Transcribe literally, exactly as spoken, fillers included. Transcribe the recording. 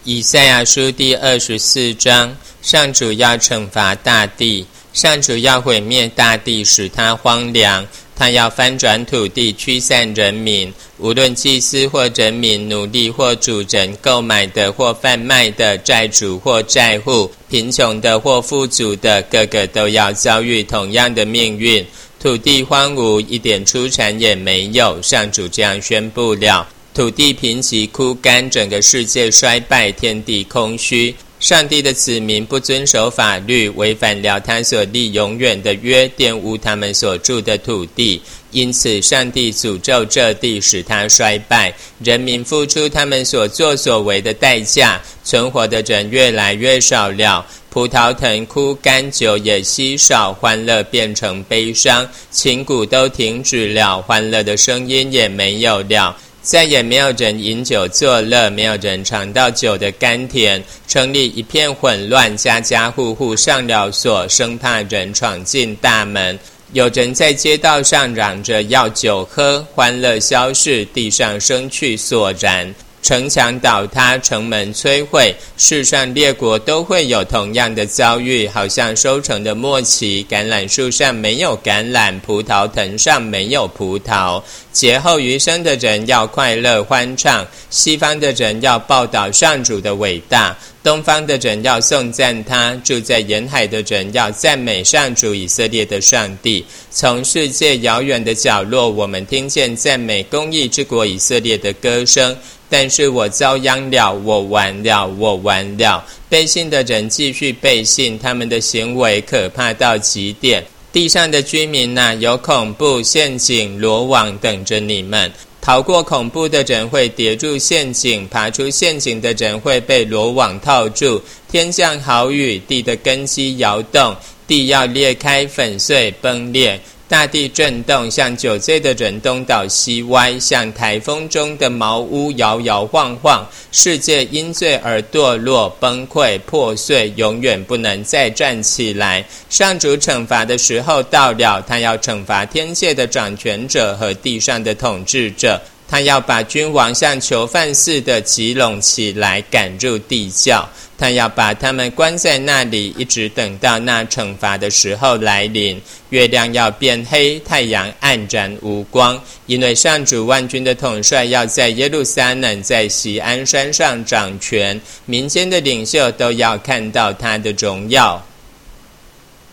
以赛亚书第二十四章，上主要惩罚大地，上主要毁灭大地，使它荒凉，他要翻转土地，驱散人民，无论祭司或人民，奴隶或主人，购买的或贩卖的，债主或债户，贫穷的或富足的，个个都要遭遇同样的命运。土地荒芜，一点出产也没有，上主这样宣布了。土地贫瘠枯干，整个世界衰败，天地空虚。上帝的子民不遵守法律，违反了他所立永远的约，玷污他们所住的土地，因此上帝诅咒这地，使它衰败，人民付出他们所作所为的代价，存活的人越来越少了，葡萄藤枯干，酒也稀少，欢乐变成悲伤，琴鼓都停止了，欢乐的声音也没有了，再也没有人饮酒作乐，没有人尝到酒的甘甜，城里一片混乱，家家户户上了锁，生怕人闯进大门。有人在街道上嚷着要酒喝，欢乐消逝，地上生去索然，城墙倒塌，城门摧毁，世上列国都会有同样的遭遇，好像收成的末期，橄榄树上没有橄榄，葡萄藤上没有葡萄。劫后余生的人要快乐欢唱，西方的人要报道上主的伟大，东方的人要颂赞他，住在沿海的人要赞美上主以色列的上帝。从世界遥远的角落，我们听见赞美公义之国以色列的歌声。但是我遭殃了，我完了，我完了。背信的人继续背信，他们的行为可怕到极点。地上的居民啊，有恐怖、陷阱、罗网等着你们。逃过恐怖的人会跌入陷阱，爬出陷阱的人会被罗网套住。天降好雨，地的根基摇动，地要裂开粉碎崩裂。大地震动，像酒醉的人东倒西歪，像台风中的茅屋摇摇晃晃。世界因罪而堕落、崩溃、破碎，永远不能再站起来。上主惩罚的时候到了，他要惩罚天界的掌权者和地上的统治者。他要把君王像囚犯似的集拢起来，赶入地窖。他要把他们关在那里，一直等到那惩罚的时候来临。月亮要变黑，太阳黯然无光，因为上主万军的统帅要在耶路撒冷，在锡安山上掌权，民间的领袖都要看到他的荣耀。